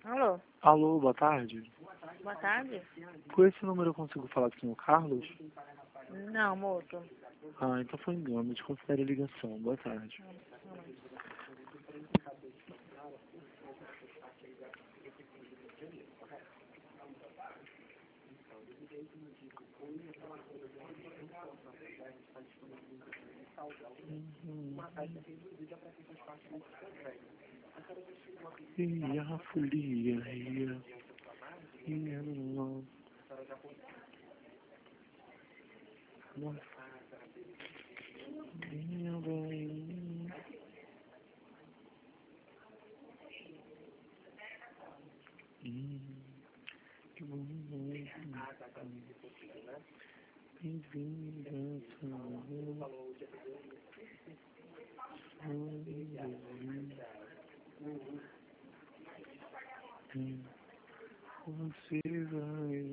Alô, Alô, boa tarde. boa tarde. Com esse número eu consigo falar com o senhor Carlos? Não, moço. Ah, então foi engano, desconsidere a ligação. Boa tarde. Ia, folia, ia, não. Nossa, minha bem. Que bom. Bem-vinda, você vai